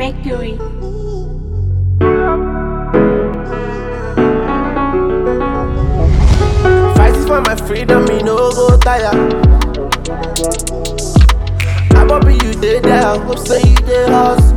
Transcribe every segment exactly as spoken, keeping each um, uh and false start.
Mercury. Fighting for my freedom, me no go tire. I Bobby, you did there, hope say you did us.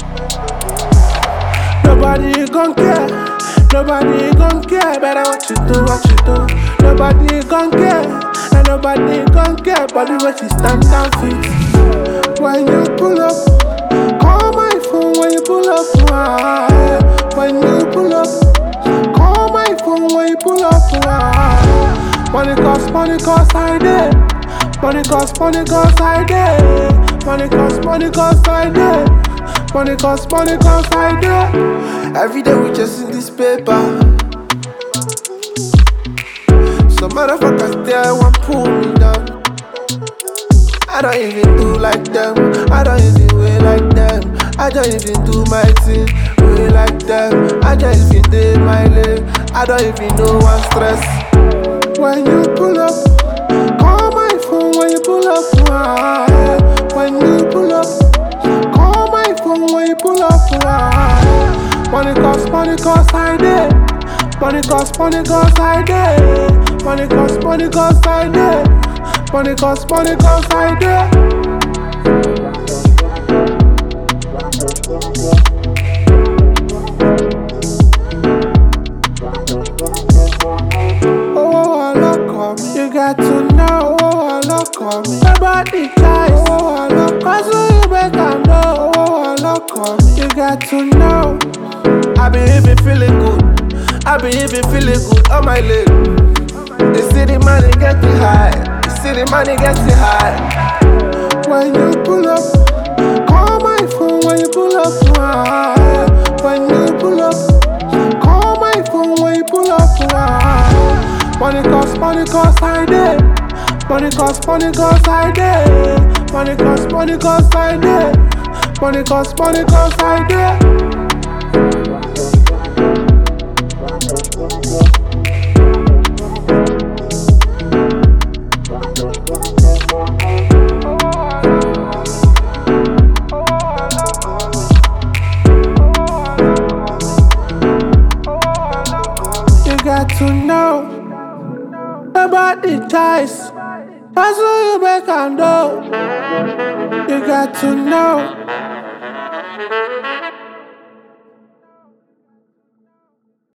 Nobody gon' care, nobody gon' care. Better what you do, what you do. Nobody gon' care, and nobody gon' care. But the way she stand down feet. When you pull up, call my phone when you pull up. Ah, yeah. When you pull up, call my phone when you pull up. Ah. Money cost, money cost, I did. Money cost, money cost, I did. Money cost, money cost, I did. Money cost, money cost, I did. Every day we just in this paper. Some motherfuckers there want pull me down. I don't even do like them. I don't even way like them. I don't even do my thing way like them. I just even do my lane. I don't even know one stress. When you pull up, call my phone when you pull up. Ah, yeah. When you pull up, call my phone when you pull up. Ah, yeah. Money cost, money cost, I did. Money cost, money cost, I did. Money cost, money cost, I did. Money cost, money cost, I did. You got to know, oh, look on me. About the choice, oh, look, cause you make them know, oh, look on me. You got to know. I be even feeling good. I be even feeling good on my leg. The city money getting high. The city money getting high. When you pull up, call my phone when you pull up. Ah, yeah. When you pull up, call my phone when you pull up. Ah, yeah. Money cost, money cost, I did. Money cost, money cost, I did. Money cost, money cost, I did. Money cost, money cost, I did. You got to know about the ties. That's what you make and know. You got to know.